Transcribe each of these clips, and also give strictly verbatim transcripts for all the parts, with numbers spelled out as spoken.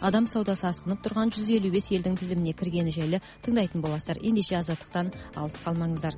адам саудасы асқынып тұрған жүз елу бес елдің тізіміне кіргені жайлы тыңдайтын боласыздар. Ендеше азаттықтан алыс қалмаңыздар.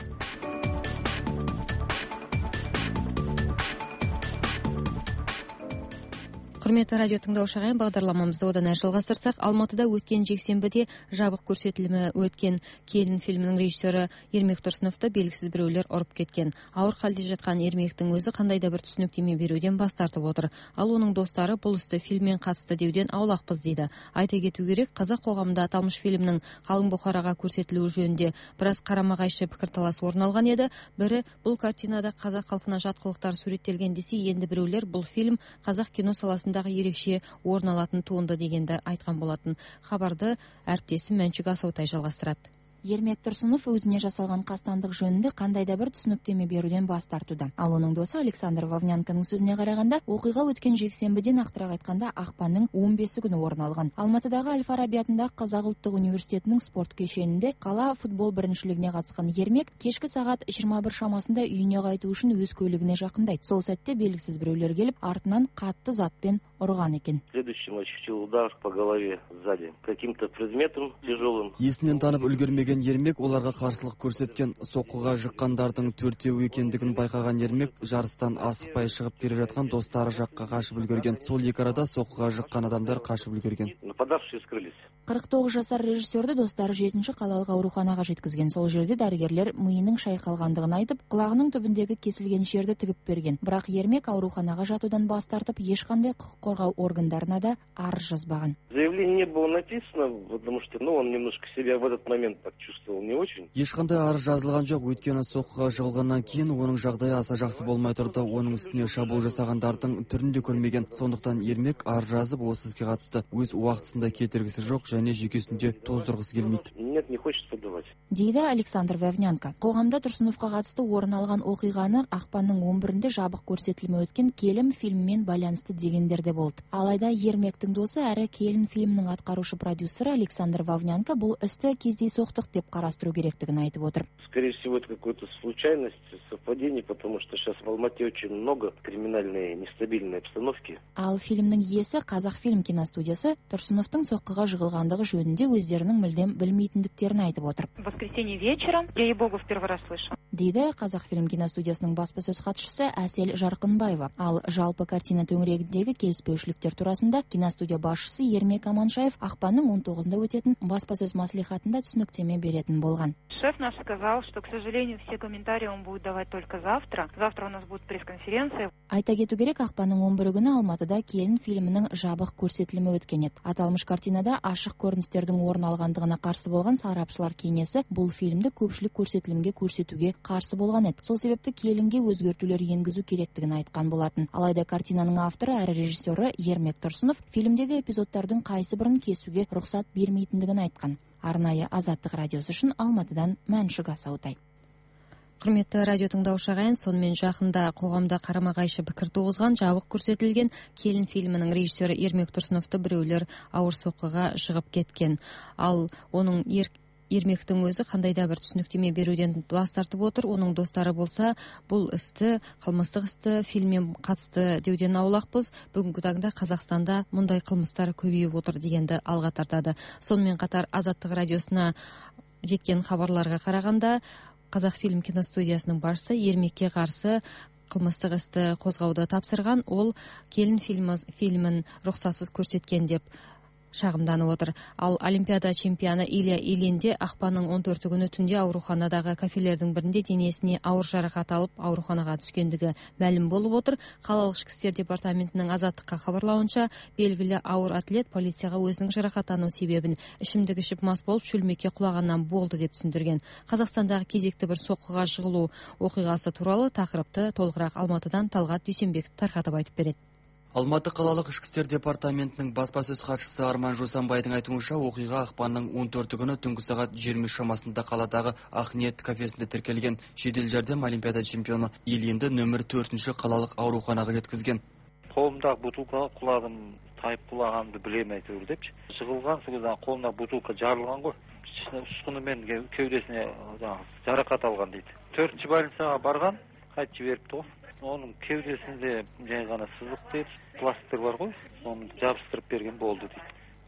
Құрметті радио тыңдаушы ағайын, бағдарламамызды одан әрі жалғастырсақ, Алматыда өткен жексенбіде жабық көрсетілімі өткен Келін фильмінің режиссері Ермек Тұрсыновты белгісіз біреулер ұрып кеткен. Ауыр халде жатқан Ермектің өзі қандай да бір түсініктеме беруден бас тартып отыр. Ал оның достары бұл істі фильммен қатысты деуден аулақпыз дейді. Айта кету керек, қазақ қоғамында аталмыш фильмнің қалың бұқараға көрсетілуі жөнінде біраз қарама-қайшы пікірталас орын алған еді. Бірі, бұл картинада қазақ халқына жат қылықтар суреттелген десе, енді біреулер бұл фильм қазақ кино саласында ерекше орын алатын туынды дегенді айтқан болатын. Хабарды әріптесім Мәншүк Асаутай жалғастырады. Ермек Тұрсынов өзіне жасалған қастандық жөнінде қандай да бір түсініктеме беруден бас тартуда. Ал оның досы Александр Вовнянканың сөзіне қарағанда, оқиға өткен жексенбіден нақтырақ айтқанда ақпанның он бесі күні орын алған. Алматыдағы Әл-Фараби атындағы Қазақ ұлттық университетінің спорт кешенінде қала футбол біріншілігіне қатысқан Ермек кешкі сағат жиырма бір шамасында үйіне қайту үшін өз көлігіне жақындайды. Сол сәтте белгісіз біреулер келіп, артынан қатты затпен ұрған екен. Следующим ощутил удар по голове сзади каким-то предметом тяжелым. Есінен танып үлгермеген Ермек оларға қарсылық көрсеткен. Соққыға жыққандардың төртеуі екендігін байқаған Ермек жарыстан асықпай шығып келе жатқан достары жаққа қашып үлгерген. Сол екі арада соққыға жыққан адамдар қашып үлгерген. Нападавшие скрылись. қырық тоғыз жасар режиссерді достары жетінші қалалық ауруханаға жеткізген. Сол жерде дәрігерлер миының шайқалғандығын айтып, құлағының түбіндегі кесілген жерді тігіп берген. Бірақ Ермек ауруханаға жатудан бас тартып, ешқандай құқық қорғау органдарына да арыз жазбаған. Заявление не было написано, потому что, ну, он немножко себя в этот момент так чувствовал не очень. Ешқандай арыз жазылған жоқ, өйткені соққыға жығылғаннан кейін оның жағдайы аса жақсы болмай тұрды. Оның үстіне шабуыл жасағандардың түрін де көрмеген. Сондықтан Ермек арыз жазып, осы іске қатысты. Өз уақытысында кетіргісі жоқ және жүйкесінде тоздырғысы келмейді. Нет, не хочет подавать. Дейді Александр Вовнянка. Қоғамда Тұрсыновқа қатысты орын алған оқиғаны ақпанның он бірінде жабық көрсетілімі өткен Келін фильмімен байланысты дегендерде болды. Алайда Ермектің досы әрі Келін фильмінің атқарушы продюсері Александр Вовнянка бұл істі кездейсоқтық деп қарастыру керектігін айтып отыр. Скорее всего, это какая-то случайность, совпадение, потому что сейчас в Алмате очень много криминальной нестабильной обстановки. Ал фильмнің иесі Қазақфильм киностудиясы Тұрсыновтың соққыға жығылғандығы жөнінде өздерінің мүлдем білмейтіндіктерін айтып отыр. В воскресенье вечером я ей-богу в первый раз слышу. Дейді Қазақфильм киностудиясының баспасөз хатшысы Әсел Жарқынбаева. Ал жалпы картина төңірегіндегі келіспеушіліктер турасында киностудия басшысы Ермек Аманшаев ақпанның он тоғызында өтетін баспасөз маслихатында түсініктеме беретін болған. Шеф наш сказал, что, к сожалению, все комментарии он будет давать только завтра. Завтра у нас будет пресс-конференция. Айта кету керек, ақпанның он бірі күні Алматыда Келін фильмінің жабық көрсетілімі өткен еді. Аталмыш картинада ашық көріністердің орын алғандығына қарсы болған сарапшылар кеңесі бұл фильмді көпшілік көрсетілімге көрсетуге қарсы болған еді. Сол себепті Келінге өзгертулер енгізу керектігін айтқан болатын. Алайда картинаның авторы әрі режиссері Ермек Тұрсынов фильмдегі эпизодтардың қайсы бірін кесуге рұқсат бермейтіндігін айтқан. Арнайы Азаттық радиосы үшін Алматыдан Мәншүк Асаутай. Құрметті радио тыңдаушы ағайын, сонымен жақында қоғамда қарама-қайшы пікір туғызған жабық көрсетілген Келін фильмінің режиссері Ермек Тұрсыновты біреулер ауыр соққыға жығып кеткен. Ал оның ер Ермектің өзі қандай да бір түсініктеме беруден бас тартып отыр. Оның достары болса, бұл істі, қылмыстық істі фильммен қатысты деуден аулақпыз. Бүгінгі таңда Қазақстанда мұндай қылмыстар көбейіп отыр дегенді алға тартады. Сонымен қатар Азаттық радиосына жеткен хабарларға қарағанда, Қазақфильм киностудиясының басшысы Ермекке қарсы қылмыстық істі қозғауды тапсырған. Ол Келін фильмін рұқсатсыз көрсеткен деп шағымданып отыр. Ал Олимпиада чемпионы Илья Ильинде ақпанның он төрті күні түнде ауруханадағы кафелердің бірінде денесіне ауыр жарақат алып ауруханаға түскендігі мәлім болып отыр. Қалалық ішкі істер департаментінің Азаттыққа хабарлауынша, белгілі ауыр атлет полицияға өзінің жарақаттану себебін ішімдік ішіп мас болып шөлмекке құлағаннан болды деп түсіндірген. Қазақстандағы кезекті бір соққыға жығылу оқиғасы туралы тақырыпты толығырақ Алматыдан Талғат Дүйсенбек тарқатып айтып береді. Алматы қалалық ішкі істер департаментінің баспасөз хатшысы Арман Жусанбайдың айтуынша, оқиға ақпанның он төрті күні түнгі сағат жиырма шамасында қаладағы Ақниет кафесінде тіркелген. Жедел жәрдем Олимпиада чемпионы Ильинді нөмір төртінші қалалық ауруханаға жеткізген. Қолымдағы бутылкаға құлағым тайып құлағанымды білемін әйтеуір депші. Жығылған содан қолымдағы бутылка жарылған ғой. Ұсқыны мен кеудесіне жарақат алған дейді. Төртінші больницаға барған, қайтып жіберіпті ғой. Оның кеудесінде жай ғана сызық дейді, пластир бар ғой, оны жабыстырып берген болды дейді.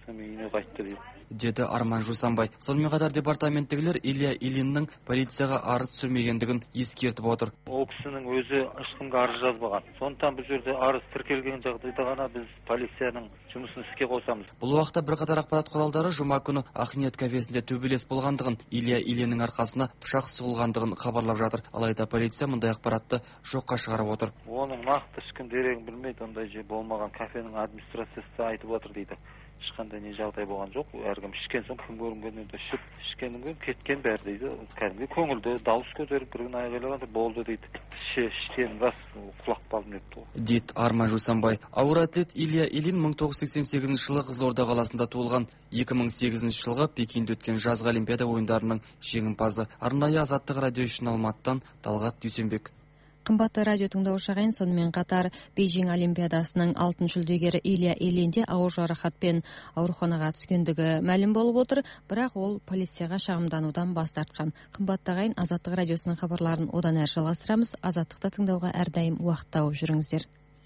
эми үйүнө кайтты дейт, деди Арман Жусанбай. Сонымен қатар департаменттегилер Илья Ильиннин полицияга арыз түсүрмөгөндүгүн эскертип отур. О кишинин өзү эч кимге арыз жазбаган. Сондуктан бул жерде арыз тиркелген жагдайда гана биз полициянын жумусун иске косамыз. Бул убакта бир катар акпарат куралдары жума күнү Ахниет кафесинде төбелес болгондугун, Илья Ильинин аркасына пышак сугулгандыгын кабарлап жатыр. Алайда полиция мындай акпаратты жокко чыгарып отур. Онун накты эч ким дерегин билмейт, андай же болмаган, кафенин администрациясы айтып атыр дейт. Эч кандай не жагдай болгон жок. Ар ким ишкен соң ким көрүнгөнүндө ішип, ишкенден кеткен баары дейт. Кәдимги көңүлдө дауыс көтөрүп бирин айгайлаганда болду дейт. Ишкен рас кулак калдым депти. Дейт Арман Жусанбай. Ауыр атлет Илья Ильин миң тогуз жүз сексен сегизинчи жылы Кызылорда каласында туулган. эки миң сегизинчи жылы Пекинде өткөн жазгы Олимпиада оюндарынын жеңимпазы. Арнайы Азаттык радио үчүн Алматтан Талгат Дүйсөнбек. Кымбатты радио тыңдоочу агайын, сонымен қатар Бейжің Олимпиадасының алтын жүлдөгері Илья Ильинде ауыр жаракатпен ауруханага түскөндүгү маалым болуп отур, бирок ол полицияга шагымдануудан бас тарткан. Кымбатты агайын, Азаттык радиосунун кабарларын одан ары жалгастырабыз. Азаттыкты тыңдауга ар дайым убакыт тауып жүрүңүздөр.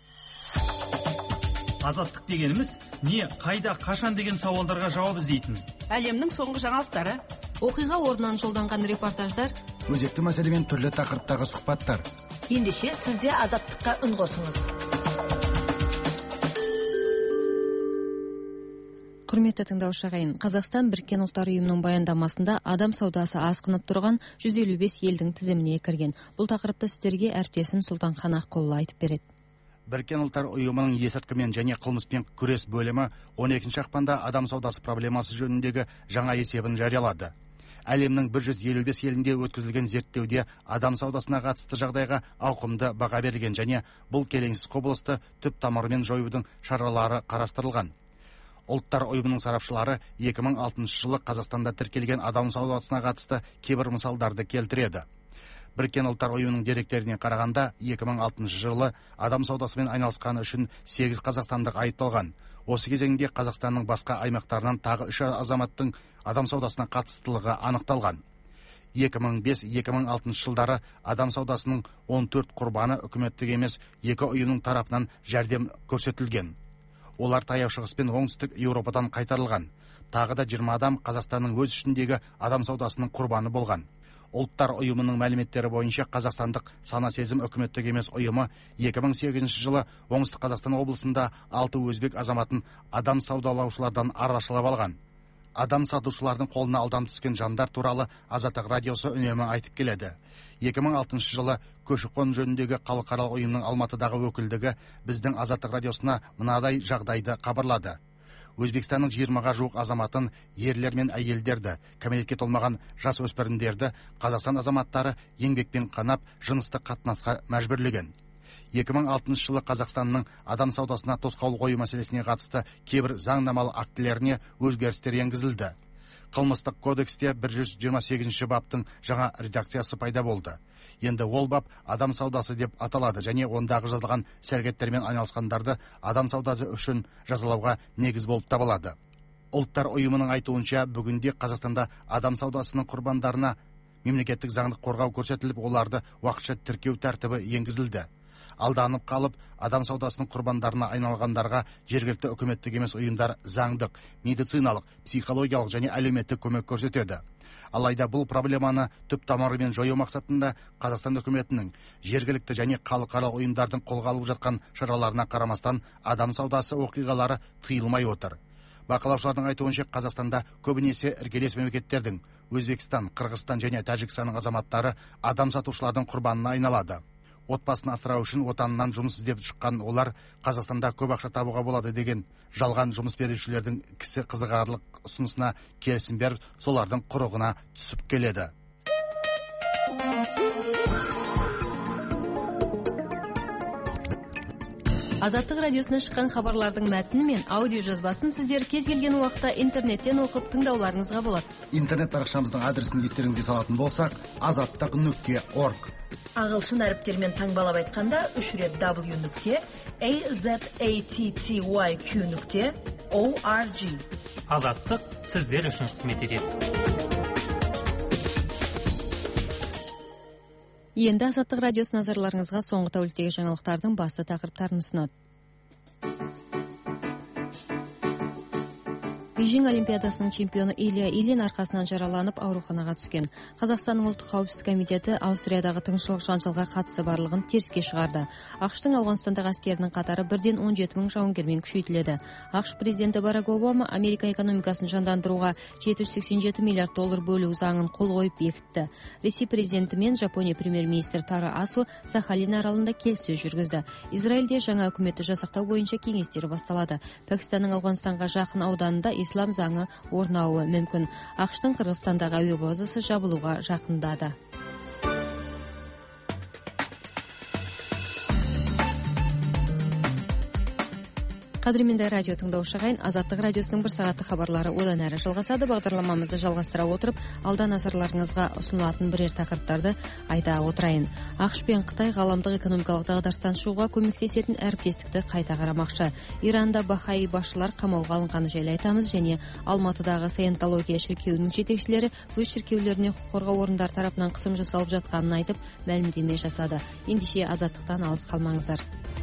Азаттык дегенimiz не, кайда, кашан деген сабалдарга жооп издейтин. Әлемнің соңғы жаңалықтары, Окуйга ордунан жолдонгон репортаждар, өзекті маселемен түрлі тақырыптағы сұхбаттар. ендеше сізде азаттыққа үн қосыңыз. Құрметті тыңдаушы агайын, Қазақстан Біріккен Ұлттар Ұйымының баяндамасында адам саудасы асқынып тұрған жүз элүү беш елдің тізіміне кірген. Бұл тақырыпты сіздерге әріптесім Сұлтанхан Аққұлы айтып береді. Біріккен Ұлттар Ұйымының есірткімен және қылмыспен күрес бөлімі он екінші ақпанда адам саудасы проблемасы жөніндегі жаңа есебін жариялады. Әлемнің бір жүз елу бес елінде өткізілген зерттеуде адам саудасына қатысты жағдайға ауқымды баға берілген және бұл келеңсіз құбылысты түп тамырымен жоюдың шаралары қарастырылған. Ұлттар ұйымының сарапшылары екі мың алтыншы жылы Қазақстанда тіркелген адам саудасына қатысты кейбір мысалдарды келтіреді. Біріккен Ұлттар ұйымының деректеріне қарағанда екі мың алтыншы жылы адам саудасымен айналысқаны үшін сегіз қазақстандық айыпталған. Осы кезеңде Қазақстанның басқа аймақтарынан тағы үш азаматтың адам саудасына қатыстылығы анықталған. екі мың бес екі мың алтыншы жылдары адам саудасының он төрт құрбаны үкіметтік емес екі ұйымның тарапынан жәрдем көрсетілген. Олар Таяу Шығыс пен Оңтүстік Еуропадан қайтарылған. Тағы да жиырма адам Қазақстанның өз ішіндегі адам саудасының құрбаны болған. Ұлттар ұйымының мәліметтері бойынша Қазақстандық сана сезім үкіметтік емес ұйымы екі мың сегізінші жылы Оңтүстік Қазақстан облысында алты өзбек азаматын адам саудалаушылардан арашалап алған. Адам сатушылардың қолына алданып түскен жандар туралы Азаттық радиосы үнемі айтып келеді. екі мың алтыншы жылы көші-қон жөніндегі халықаралық ұйымның Алматыдағы өкілдігі біздің Азаттық радиосына мынадай жағдайды хабарлады. Өзбекстанның жиырмаға жуық азаматын, ерлер мен әйелдерді, кәмелетке толмаған жас өспірімдерді Қазақстан азаматтары еңбекпен қанап, жыныстық қатынасқа мәжбүрлеген. екі мың алтыншы жылы Қазақстанның адам саудасына тосқауыл қою мәселесіне қатысты кейбір заңнамалық актілеріне өзгерістер енгізілді. Қылмыстық кодексте бір жүз жиырма сегізінші баптың жаңа редакциясы пайда болды. Енді ол бап адам саудасы деп аталады және ондағы жазылған сәргеттермен айналысқандарды адам саудасы үшін жазалауға негіз болып табылады. Ұлттар ұйымының айтуынша бүгінде Қазақстанда адам саудасының құрбандарына мемлекеттік заңдық қорғау көрсетіліп, оларды уақытша тіркеу тәртібі енгізілді. Алданып қалып, адам саудасының құрбандарына айналғандарға жергілікті үкіметтік емес ұйымдар заңдық, медициналық, психологиялық және әлеуметтік көмек көрсетеді. Алайда бұл проблеманы түп тамырымен жою мақсатында Қазақстан үкіметінің жергілікті және халықаралық ұйымдардың қолға алып жатқан шараларына қарамастан адам саудасы оқиғалары тыйылмай отыр. Бақылаушылардың айтуынша Қазақстанда көбінесе іргелес мемлекеттердің Өзбекстан, Қырғызстан және Тәжікстанның азаматтары адам сатушылардың құрбанына айналады. Отбасын асырау үшін отанынан жұмыс іздеп шыққан олар Қазақстанда көп ақша табуға болады деген жалған жұмыс берушілердің кісі қызығарлық ұсынысына келісім беріп, солардың құрығына түсіп келеді. Азаттық радиосына шыққан хабарлардың мәтіні мен аудио жазбасын сіздер кез келген уақытта интернеттен оқып тыңдауларыңызға болады. Интернет парақшамыздың адресін естеріңізге салатын болсақ, азаттық нүкте орг. Ағылшын әріптермен таңбалап айтқанда үш рет w нүкте azatty нүкте org. Азаттық сіздер үшін қызмет етеді. Енді Азаттық радиосы назарларыңызға соңғы тәуліктегі жаңалықтардың басты тақырыптарын ұсынады. бейжің олимпиадасының чемпионы Илья Ильин арқасынан жараланып ауруханаға түскен. Қазақстанның ұлттық қауіпсіздік комитеті Аустриядағы тыңшылық жанжалға қатысы барлығын теріске шығарды. ақш-тың Ауғанстандағы әскерінің қатары бірден он жеті мың жауынгермен күшейтіледі. ақш президенті Барак Обама Америка экономикасын жандандыруға жеті жүз сексен жеті миллиард доллар бөлу заңын қол қойып бекітті. Ресей президенті мен Жапония премьер-министрі Таро Асо Сахалин аралында келіссөз жүргізді. Израильде жаңа үкіметті жасақтау бойынша кеңестері басталады. Пәкістанның Ауғанстанға жақын ауданында ислам заңы орнауы мүмкін. ақш-тың Қырғызстандағы әуе базасы жабылуға жақындады. Қадірменді радио тыңдаушы ағайын, Азаттық радиосының бір сағаттық хабарлары одан әрі жалғасады. Бағдарламамызды жалғастыра отырып, алда назарларыңызға ұсынылатын бірер тақырыптарды айта отырайын. ақш пен Қытай ғаламдық экономикалық дағдарыстан шығуға көмектесетін әріптестікті қайта қарамақшы. Иранда бахаи басшылар қамауға алынғаны жайлы айтамыз, және Алматыдағы Саентология шіркеуінің жетекшілері өз шіркеулеріне құқық қорғау орындары тарапынан қысым жасалып жатқанын айтып, мәлімдеме жасады. Ендеше Азаттықтан алыс қалмаңыздар.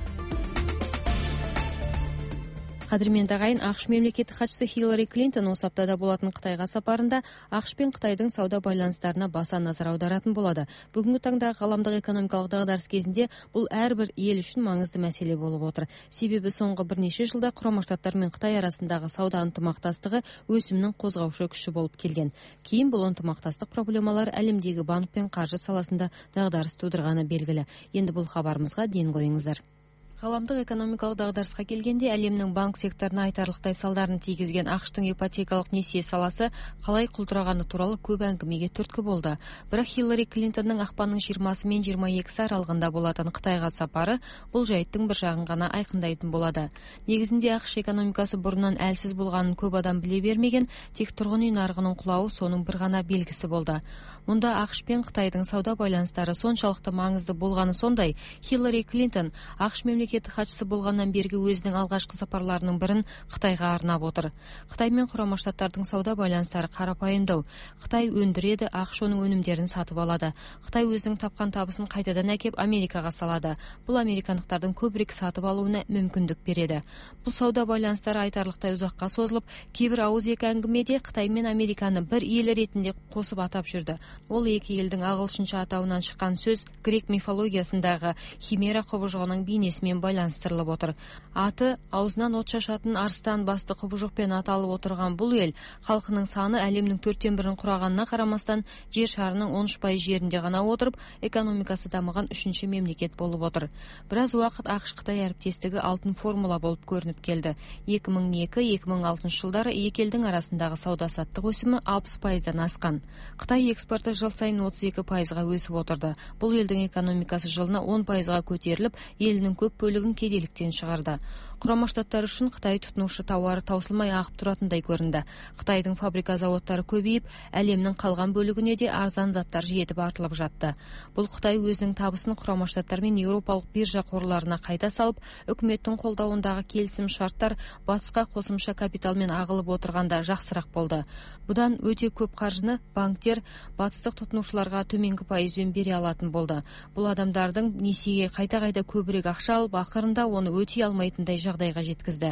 Қадірменді ағайын, ақш мемлекеттік хатшысы Хиллари Клинтон осы аптада болатын Қытайға сапарында ақш пен Қытайдың сауда байланыстарына баса назар аударатын болады. Бүгінгі таңда ғаламдық экономикалық дағдарыс кезінде бұл әрбір ел үшін маңызды мәселе болып отыр. Себебі соңғы бірнеше жылда Құрама Штаттар мен Қытай арасындағы сауда ынтымақтастығы өсімнің қозғаушы күші болып келген. Кейін бұл ынтымақтастық проблемалар әлемдегі банк пен қаржы саласында дағдарыс тудырғаны белгілі. Енді бұл хабарымызға ден қойыңыздар. Ғаламдық экономикалық дағдарысқа келгенде әлемнің банк секторына айтарлықтай салдарын тигізген ақш-тың ипотекалық несие саласы қалай құлдырағаны туралы көп әңгімеге түрткі болды. Бірақ Хиллари Клинтонның ақпанның жиырмасы мен жиырма екісі аралығында болатын Қытайға сапары бұл жайттың бір жағын ғана айқындайтын болады. Негізінде ақш экономикасы бұрыннан әлсіз болғанын көп адам біле бермеген, тек тұрғын үй нарығының құлауы соның бір ғана белгісі болды. Мұнда ақш пен Қытайдың сауда байланыстары соншалықты маңызды болғаны сондай, Хиллари Клинтон ақш мемлекеттік хатшысы болғаннан бергі өзінің алғашқы сапарларының бірін Қытайға арнап отыр. Қытай мен Құрама Штаттардың сауда байланыстары қарапайымдау. Қытай өндіреді, ақш оның өнімдерін сатып алады. Қытай өзінің тапқан табысын қайтадан әкеп Америкаға салады. Бұл американдықтардың көбірек сатып алуына мүмкіндік береді. Бұл сауда байланыстары айтарлықтай ұзаққа созылып, кейбір ауыз екі әңгімеде Қытай мен Американы бір ел ретінде қосып атап жүрді. Ол екі елдің ағылшынша атауынан шыққан сөз грек мифологиясындағы химера құбыжығының бейнесімен байланыстырылып отыр. Аты аузынан от шашатын арыстан басты құбыжықпен аталып отырған бұл ел халқының саны әлемнің төрттен бірін құрағанына қарамастан жер шарының он үш пайыз жерінде ғана отырып, экономикасы дамыған үшінші мемлекет болып отыр. Біраз уақыт ақш-Қытай әріптестігі алтын формула болып көрініп келді. екі мың екі - екі мың алтыншы жылдары екі елдің арасындағы сауда-саттық өсімі алпыс пайыздан асқан. Қытай экспорты жыл сайын отыз екі пайызға өсіп отырды. Бұл елдің экономикасы жылына он пайызға көтеріліп, елінің көп бөлігін кедейліктен шығарды. Құрама Штаттар үшін Қытай тұтынушы тауары таусылмай ағып тұратындай көрінді. Қытайдың фабрика заводтары көбейіп, әлемнің қалған бөлігіне де арзан заттар жетіп артылып жатты. Бұл Қытай өзінің табысын Құрама Штаттар мен Еуропалық биржа қорларына қайта салып, үкіметтің қолдауындағы келісім шарттар батысқа қосымша капиталмен ағылып отырғанда жақсырақ болды. Бұдан өте көп қаржыны банктер батыстық тұтынушыларға төменгі пайызбен бере алатын болды. Бұл адамдардың несиеге қайта-қайта көбірек ақша алып, ақырында оны өтей алмайтындай жағдайға жеткізді.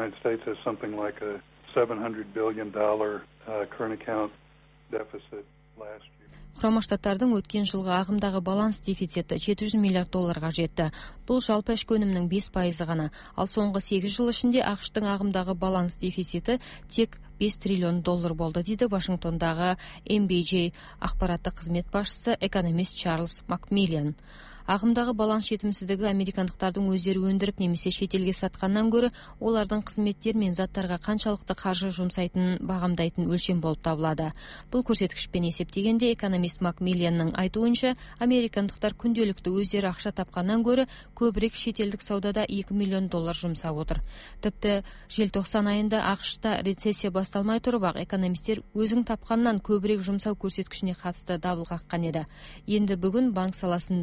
Құрама Штаттардың өткен жылғы ағымдағы баланс дефициті жеті жүз миллиард долларға жетті. Бұл жалпы ішкі өнімнің бес пайызы ғана. Ал соңғы сегіз жыл ішінде ақш-тың ағымдағы баланс дефициті тек бес триллион доллар болды, дейді Вашингтондағы эм би джей ақпараттық қызмет басшысы экономист Чарльз Макмиллиан. Ағымдағы баланс жетімсіздігі американдықтардың өздері өндіріп немесе шетелге сатқаннан гөрі олардың қызметтер мен заттарға қаншалықты қаржы жұмсайтынын бағамдайтын өлшем болып табылады. Бұл көрсеткішпен есептегенде экономист Макмиллианның айтуынша, американдықтар күнделікті өздері ақша тапқаннан гөрі көбірек шетелдік саудада екі миллион доллар жұмсап отыр. Тіпті желтоқсан айында ақш-та рецессия басталмай тұрып ақ экономистер өзің тапқаннан көбірек жұмсау көрсеткішіне қатысты дабыл қаққан еді. Енді бүгін банк саласының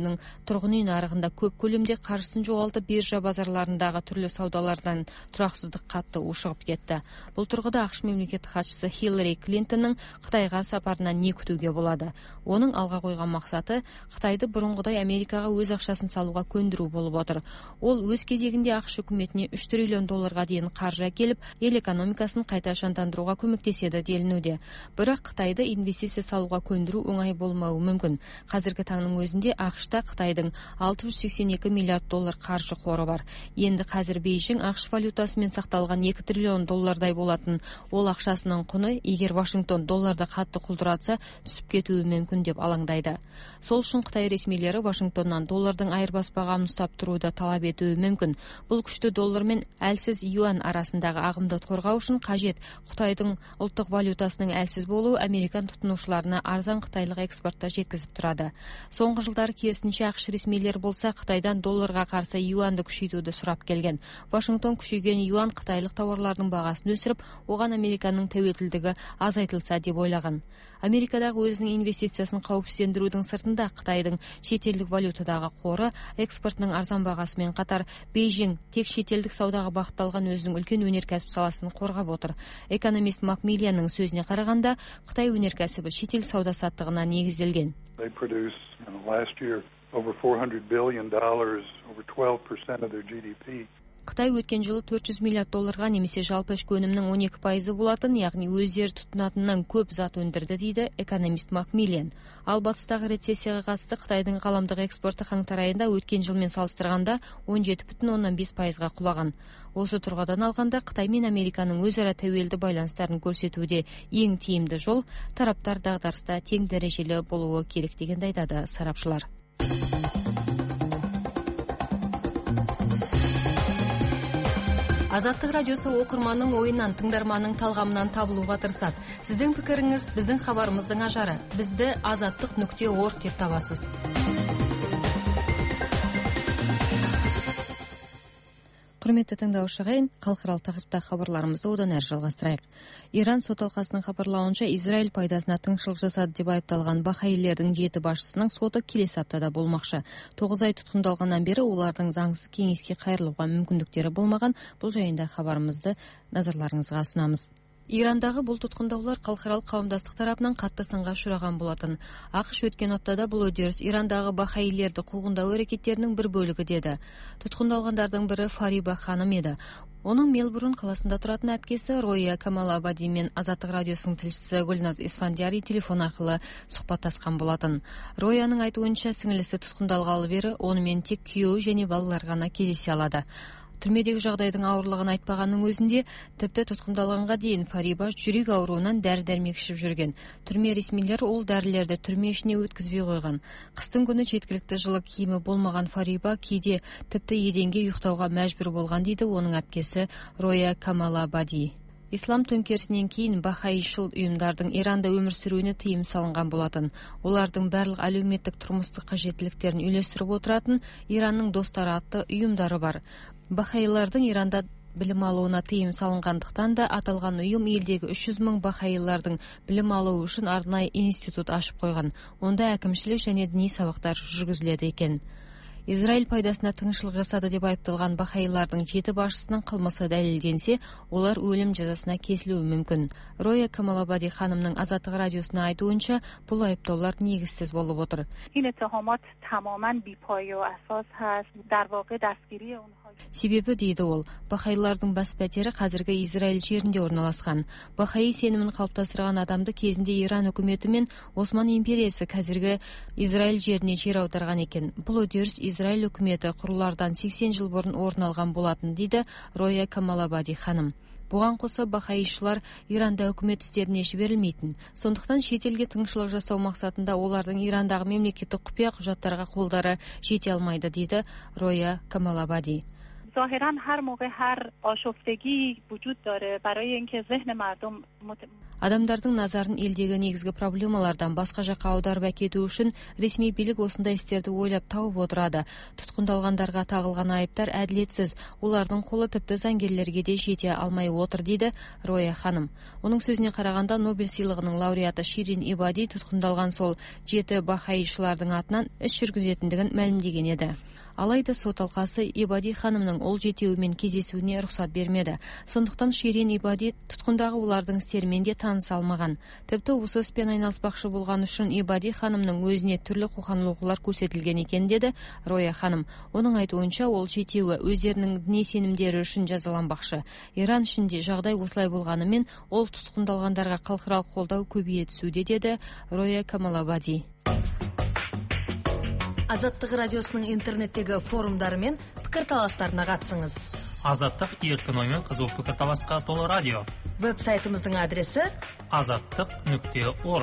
тұрғын үй нарығында көп көлемде қаржысын жоғалтып, биржа базарларындағы түрлі саудалардан тұрақсыздық қатты ушығып кетті. Бұл тұрғыда ақш мемлекеттік хатшысы Хиллари Клинтонның Қытайға сапарынан не күтуге болады? Оның алға қойған мақсаты Қытайды бұрынғыдай Америкаға өз ақшасын салуға көндіру болып отыр. Ол өз кезегінде ақш үкіметіне үш триллион долларға дейін қаржы әкеліп, ел экономикасын қайта жандандыруға көмектеседі делінуде. Бірақ Қытайды инвестиция салуға көндіру оңай болмауы мүмкін. Қазіргі таңның өзінде ақшта Қытайдың алты жүз сексен екі миллиард доллар қаржы қоры бар. Енді қазір Бейжің ақш валютасымен сақталған екі триллион доллардай болатын ол ақшасының құны егер Вашингтон долларды қатты құлдыратса түсіп кетуі мүмкін деп алаңдайды. Сол үшін Қытай ресмилері Вашингтоннан доллардың айырбас бағамын ұстап тұруды талап етуі мүмкін. Бұл күшті доллар мен әлсіз юан арасындағы ағымды қорғау үшін қажет. Қытайдың ұлттық валютасының әлсіз болуы американ тұтынушыларына арзан қытайлық экспортты жеткізіп тұрады. Соңғы жылдары керісінше ақш ресмилер болса Қытайдан долларға қарсы юанды күшейтуді сұрап келген. Вашингтон күшейген юан қытайлық тауарлардың бағасын өсіріп, оған Американың тәуелділігі азайтылса деп ойлаған. Америкадағы өзінің инвестициясын қауіпсіздендірудің сыртында Қытайдың шетелдік валютадағы қоры экспортының арзан бағасымен қатар Бейжің тек шетелдік саудаға бағытталған өзінің үлкен өнеркәсіп саласын қорғап отыр. Экономист Макмиллианның сөзіне қарағанда, Қытай өнеркәсібі шетел сауда саттығына негізделген. Қытай өткен жылы төрт жүз миллиард долларға немесе жалпы ішкі өнімнің он екі пайызы болатын, яғни өздері тұтынатыннан көп зат өндірді дейді экономист Макмиллиан. Ал батыстағы рецессияға қатысты Қытайдың ғаламдық экспорты қаңтар айында өткен жылмен салыстырғанда он жеті бүтін оннан бес пайызға құлаған. Осы тұрғыдан алғанда Қытай мен Американың өзара тәуелді байланыстарын көрсетуде ең тиімді жол тараптар дағдарыста тең дәрежелі болуы керек дегенді айтады сарапшылар. Азаттық радиосы оқырманның ойынан, тыңдарманның талғамынан табылуға тырысады. Сіздің пікіріңіз біздің хабарымыздың ажары. Бізді азаттық нүкте орг деп табасыз. Құрметті тыңдаушы ағайын, халықаралық тақырыптағы хабарларымызды одан әрі жалғастырайық. Иран сот алқасының хабарлауынша, Израиль пайдасына тыңшылық жасады деп айыпталған бахаилердің жеті басшысының соты келесі аптада болмақшы. тоғыз ай тұтқындалғаннан бері олардың заңсыз кеңеске қайырылуға мүмкіндіктері болмаған. Бұл жайында хабарымызды назарларыңызға ұсынамыз. Ирандағы бұл тұтқындаулар халықаралық қауымдастық тарапынан қатты сынға ұшыраған болатын. ақш өткен аптада бұл үдеріс Ирандағы бахаилерді қуғындау әрекеттерінің бір бөлігі деді. Тұтқындалғандардың бірі Фариба ханым еді. Оның Мелбурн қаласында тұратын әпкесі Роя Камалабади мен Азаттық радиосының тілшісі Гүлназ Исфандияри телефон арқылы сұхбаттасқан болатын. Рояның айтуынша, сіңілісі тұтқындалғалы бері онымен тек күйеуі және балалар ғана кездесе алады. Түрмедегі жағдайдың ауырлығын айтпағанның өзінде, тіпті тұтқындалғанға дейін Фариба жүрек ауруынан дәрі-дәрмек ішіп жүрген. Түрме ресмилері ол дәрілерді түрме ішіне өткізбей қойған. Қыстың күні жеткілікті жылы киімі болмаған Фариба кейде тіпті еденге ұйықтауға мәжбүр болған дейді оның әпкесі Роя Камалабади. Ислам төңкерісінен кейін бахаишыл ұйымдардың Иранда өмір сүруіне тыйым салынған болатын. Олардың барлық әлеуметтік тұрмыстық қажеттіліктерін үйлестіріп отыратын Иранның достары атты ұйымдары бар. Бахаилардың Иранда білім алуына тыйым салынғандықтан да аталған ұйым елдегі үш жүз мың бахаилардың білім алуы үшін арнайы институт ашып қойған. Онда әкімшілік және діни сабақтар жүргізіледі екен. Израиль пайдасына тыңшылық жасады деп айыпталған бахаилардың жеті басшысының қылмысы дәлелденсе, олар өлім жазасына кесілуі мүмкін. Роя Камалабади ханымның Азаттық радиосына айтуынша, бұл айыптаулар негізсіз болып отыр. Себебі, дейді ол, бахаилардың бас пәтері қазіргі Израиль жерінде орналасқан. Бахаи сенімін қалыптастырған адамды кезінде Иран үкіметі мен Осман империясы қазіргі Израиль жеріне жер аударған екен. Бұл үдеріс Израиль үкіметі құрылардан сексен жыл бұрын орын алған болатын, дейді Роя Камалабади ханым. Бұған қоса бахаишылар Иранда үкімет істеріне жіберілмейтін. Сондықтан шетелге тыңшылық жасау мақсатында олардың Ирандағы мемлекеттік құпия құжаттарға қолдары жете алмайды, дейді Роя Камалабади. ظاهرا هر موقع هر آشفتگی وجود داره برای اینکه ذهن مردم مت... Адамдардын назарын элдеги негизги проблемалардан башка жакка аударып әкетүү үчүн ресми бийлик осундай истерди ойлоп табып отурады. Туткундалгандарга тагылган айыптар адилетсиз, улардын колу типти заңгерлерге де жете алмай отур, дейди Роя ханым. Онун сөзүнө караганда, Нобель сыйлыгынын лауреаты Ширин Ибади туткундалган сол жети бахаийчылардын атынан иш жүргүзөтүндүгүн маалимдеген эди. Алайда сот алкасы Ибади ханымдын ол жетеуи менен кездесүүнү уруксат бермеди. Сондуктан Ширин Ибади туткундагы улардын истеринен де тааныса алмаган. Типти бул ишпен айналышпакчы болгон үчүн Ибади ханымдын өзүнө түрлү куканлуулуктар көрсөтүлгөн экен, деди Роя ханым. Онун айтуунча, ол жетеуи өздеринин диний сенимдери үчүн жазаланбакчы. Иран ичинде жагдай осулай болгону менен ол туткундалгандарга калкыралык колдоо көбөйө түсүүдө, деди Роя Камалабади. Азаттык радиосунун интернеттеги форумдары мен пикирталастарына катысыңыз. Азаттык эркин ой менен кызуу пикирталаска толуу радио. Веб-сайтымыздын адреси азаттык нүкте орг.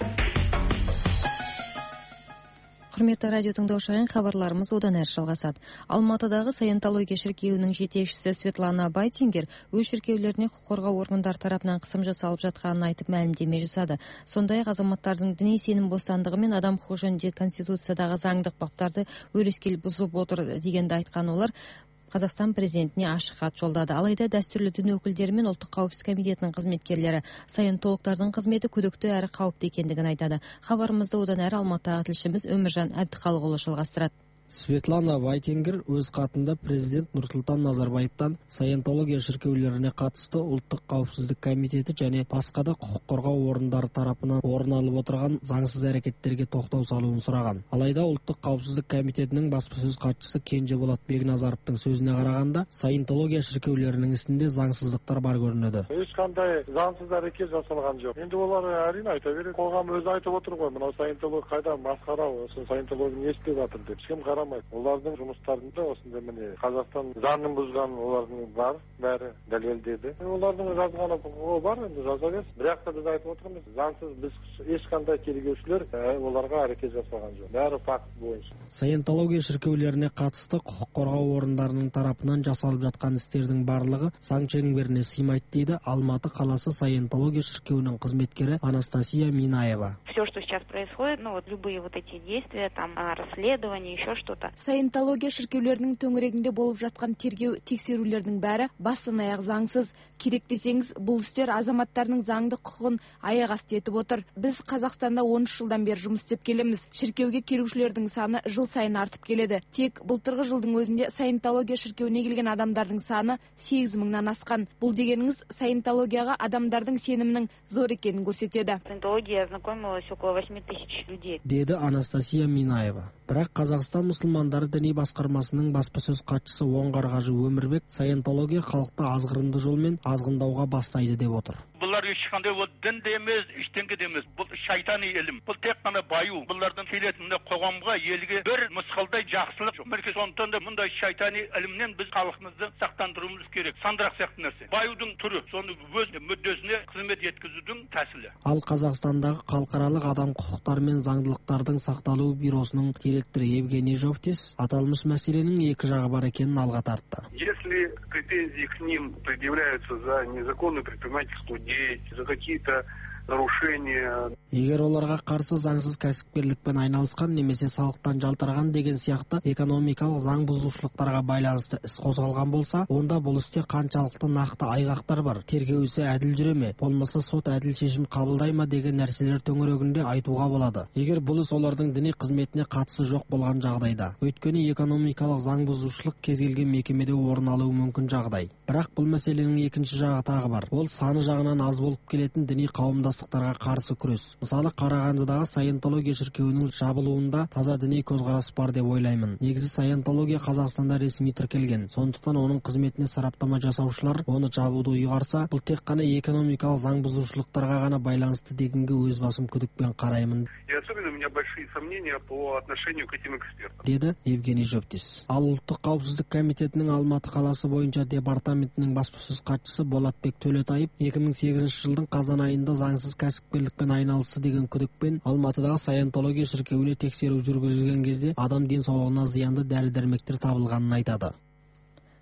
Курметтүү радио тыңдаушылар, кабарларыбыз одан ары жалгасат. Алматыдагы Саентология ширкеүүнүн жетекчиси Светлана Байтингер өз ширкеүүлөрүнө укук коргоо органдары тарапынан кысым жасалып жатканын айтып маалимдеме жасады. Сондай эле азаматтардын диний сеним бостандыгы менен адам укугу жөнүндө конституциядагы заңдык баптарды өрескел бузуп отур дегенди айткан олар Казакстан президентине ачык кат жолдады. Алайда дастурлуу дин өкүлдөрү менен Улуттук каапсыздык комитетинин кызметкерлери саентологдордун кызмети күдүктүү әрі кауптуу экендигин айтады. Кабарыбызды одан әрі Алматыдагы тилшимиз Өмүржан Абдыкалык жалгастырат. Светлана Вайтингер өз катында президент Нурсултан Назарбаевтан саентология ширкеүүлөрүнө катысты Улуттук каапсыздык комитети жана башка да укук коргоо орундары тарапынан орун алып отурган заңсыз аракеттерге токтоо салууну сураган. Алайда Улуттук каапсыздык комитетинин баспасөз катчысы Кенжеболот Бегназаровдун сөзүнө караганда, саентология ширкеүүлөрүнүн ичинде заңсыздыктар бар көрүнөдү. Эч кандай заңсыз аракет жасалган жок. Энди булар арин айта берет. Когам өзү айтып отур го, мына саентолог кайда маскара, ошо саентолог эмне иштеп атыр деп. Ким карамайт. Олардын жумуштарында осундай міне Казакстан заңын бузган олардын бар, баары далилдеди. Олардын жазганы бар, энди жаза берсин. Бирок да биз айтып отурмуз, заңсыз биз эч кандай тергөөчүлөр оларга аракет жасаган жок. Баары факт боюнча. Саентология ширкеүүлөрүнө катысты укук коргоо орундарынын тарапынан жасалып жаткан истердин барлыгы заң чеңберине сыймайт, дейди Алматы каласы саентология ширкеүүнүн кызметкери Анастасия Минаева. Все, что сейчас происходит, ну вот любые вот эти действия, там расследования, еще что-то. Саентология ширкеүүлөрүнүн төңөрөгүндө болуп жаткан тергөө текшерүүлөрдүн баары бастан аяк заңсыз. Керек десеңиз, бул иштер азаматтардын заңдык укугун аяк асты этип отур. Биз Казакстанда он үч жылдан бери жумуш иштеп келебиз. Ширкеүүгө келүүчүлөрдүн саны жыл сайын артып келеди. Тек былтыркы жылдын өзүндө саентология ширкеүүнө келген адамдардын саны сегиз миңден аскан. Бул дегениңиз саентологияга адамдардын сениминин зор экенин көрсөтөдү. Саентология ознакомилась около восемь тысяч людей, деди Анастасия Минаева. Бирок Казакстан мусулмандары дини башкармасынын баспасөз катчысы Оңгар Кажы Өмүрбек саентология калкты азгырынды жол менен азгындауга баштайды деп отур. Булар эч кандай вот дин да эмес, иштенге да эмес. Бул шайтани илим. Бул тек гана баю. Булардын келетине когомго, элге бир мыскалдай жакшылык жок. Мирке сонтон да мындай шайтани илимден биз калкыбызды сактандырууыбыз керек. Сандырак сыяктуу нерсе. Баюдун түрү, сону өз мүддөсүнө кызмет эткизүүдүн тәсили. Ал Казакстандагы калкаралык адам кукуктары менен заңдылыктардын сакталуу бюросунун директору Евгений Жовтис аталмыш маселенин эки жагы бар экенин алга тартты. Если претензии к ним предъявляются за незаконную предпринимательскую деятельность, за какие-то нарушения. Эгер оларга каршы заңсыз кәсипкерликпен айналышкан немесе салыктан жалтарган деген сыяктуу экономикалык заң бузушулуктарга байланыштуу ис козголгон болсо, онда бул иште канчалыкты накты айгактар бар, тергөөсү адил жүреме, болмосо сот адил чечим кабылдайма деген нерселер төңөрөгүндө айтууга болот. Эгер бул ис олардын диний кызметине катышы жок болгон жагдайда, өйткөнү экономикалык заң бузушулук кез келген мекемеде орун алуу мүмкүн жагдай. Бирок бул маселенин экинчи жагы дагы бар. Ол саны жагынан аз болуп келетин диний каумдастыктарга каршы күрөс. Мисалы Карагандыдагы саентология ширкеүүнүн жабылуунда таза диний көз караш бар деп ойлоймун. Негизи саентология Казакстанда ресми тиркелген. Сондуктан онун кызметине сараптама жасаушылар ону жабууду уйгарса, бул тек гана экономикалык заң бузушулуктарга гана байланыштуу дегенге өз басым күдүкпен караймын. И особенно у меня большие сомнения по отношению к этим экспертам, деди Евгений Жовтис. Ал Улуттук каапсыздык комитетинин Алматы каласы боюнча департаментинин баспасөз катчысы Болотбек Төлөтайып эки миң сегизинчи жылдын казан айында заңсыз кәсипкерликпен айналышты деген күдүкпен Алматыдагы саентология ширкеүүнө текшерүү жүргүзүлгөн кезде адам ден соолугуна зыяндуу дары-дармектер табылганын айтады.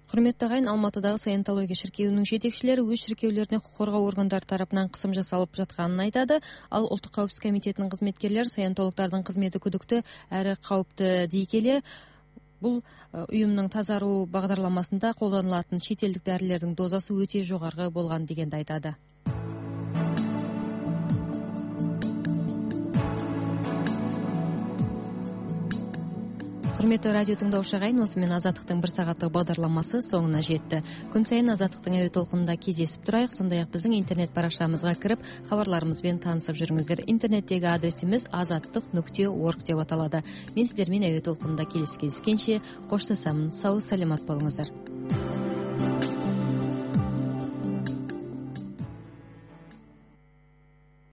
Құрметті ағайын, Алматыдағы Саентология шіркеуінің жетекшілері өз шіркеулеріне құқық қорғау органдары тарапынан қысым жасалып жатқанын айтады. Ал ұлттық қауіпсіздік комитетінің қызметкерлері саентологтардың қызметі күдікті әрі қауіпті дей келе, бұл ұйымның тазару бағдарламасында қолданылатын шетелдік дәрілердің дозасы өте жоғарғы болған дегенді айтады. Құрметті радио тыңдаушы ағайын, осымен Азаттықтың бір сағаттық бағдарламасы соңына жетті. Күн сайын Азаттықтың әуе толқынында кездесіп тұрайық. Сондай-ақ біздің интернет парақшамызға кіріп, хабарларымызбен танысып жүріңіздер. Интернеттегі адресіміз азаттық нүкте орг деп аталады. Мен сіздермен әуе толқынында келесі кездескенше қоштасамын. Сау, саламат болыңыздар.